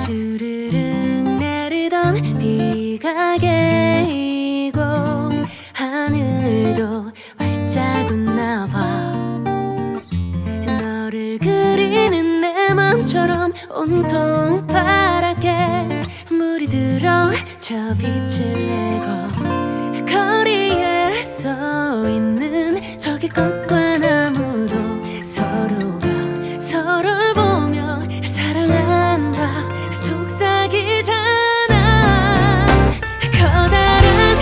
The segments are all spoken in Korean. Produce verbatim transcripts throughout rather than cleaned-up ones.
주르륵 내리던 비가 개이고 하늘도 활짝 웃나봐. 너를 그리는 내 맘처럼 온통 파랗게 물이 들어 저 빛을 내고 거리에 서 있는 저기 꽃과 나무도 서로가 서로를 보며 사랑한다 속삭이잖아. 커다란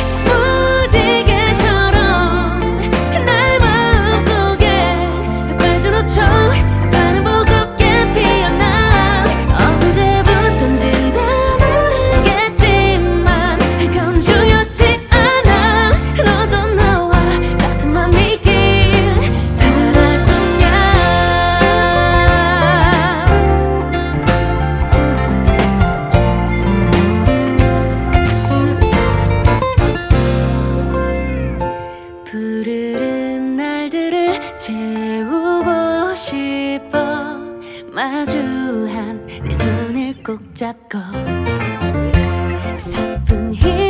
무지개처럼 내 마음속에 빨간 옷처럼 파란 벚꽃게 피어나. 언제부턴진 잘 모르겠지만 그건 중요치 않아. 너도 나와 같은 맘이길 바랄 뿐이야. 푸르른 날들을 채우고 싶어. 마주한 내 손을 꼭 잡고 사뿐히